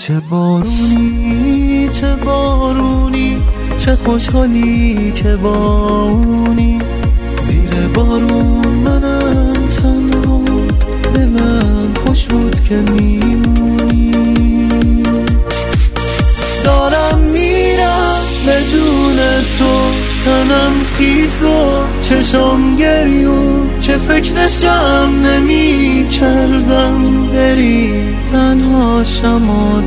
چه بارونی چه بارونی، چه خوشحالی که با اونی. زیر بارون منم تنها، دلم خوش بود که میمونی. دارم میرم بدون تو، تنم خیس و چشم گریون، که فکرشم نمی کردم بری تنها شما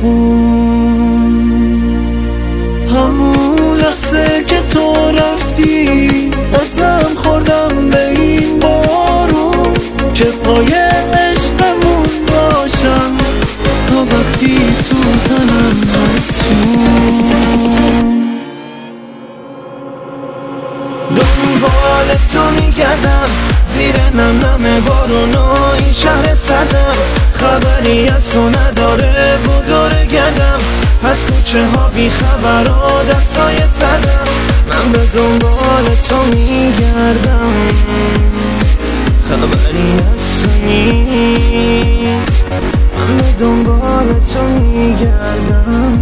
داغون. همون لحظه که تو رفتی قسم خوردم به این بارون، که پای عشقمون باشم تا وقتی تو تنم هست جون. دنبال تو میگردم زیر نم بارون و این شهر سردم، خبری از تو نداره و دور گردم، پس کوچه ها بی خبر و دستای سردم. من به دنبال تو میگردم، خبری از تو نیست. من به دنبال تو میگردم.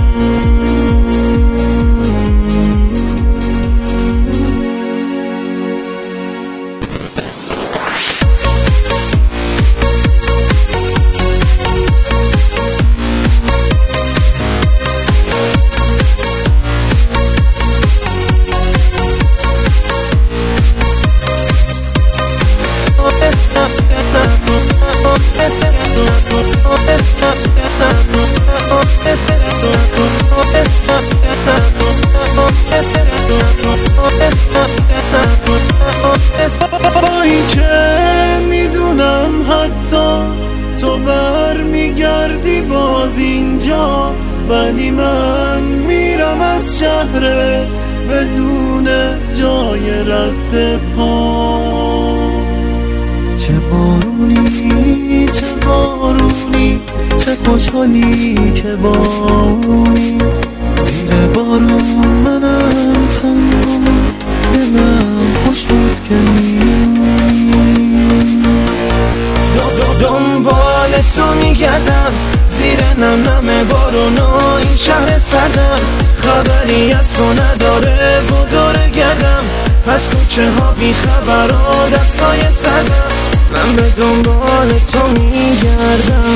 با این که میدونم حتی تو بر میگردی باز اینجا، ولی من میرم از شهر بدون جای رد پا. چه بارونی چه بارونی، چه خوشحالی که با اونی. زیر بارون منم تنها، دلم خوش بود که میمونی. دنبال تو میگردم زیر نم بارون و این شهر سردم، خبری از تو نداره و دور گردم، پس کوچه ها بی خبر و دستای سردم. من به دنبال تو میگردم.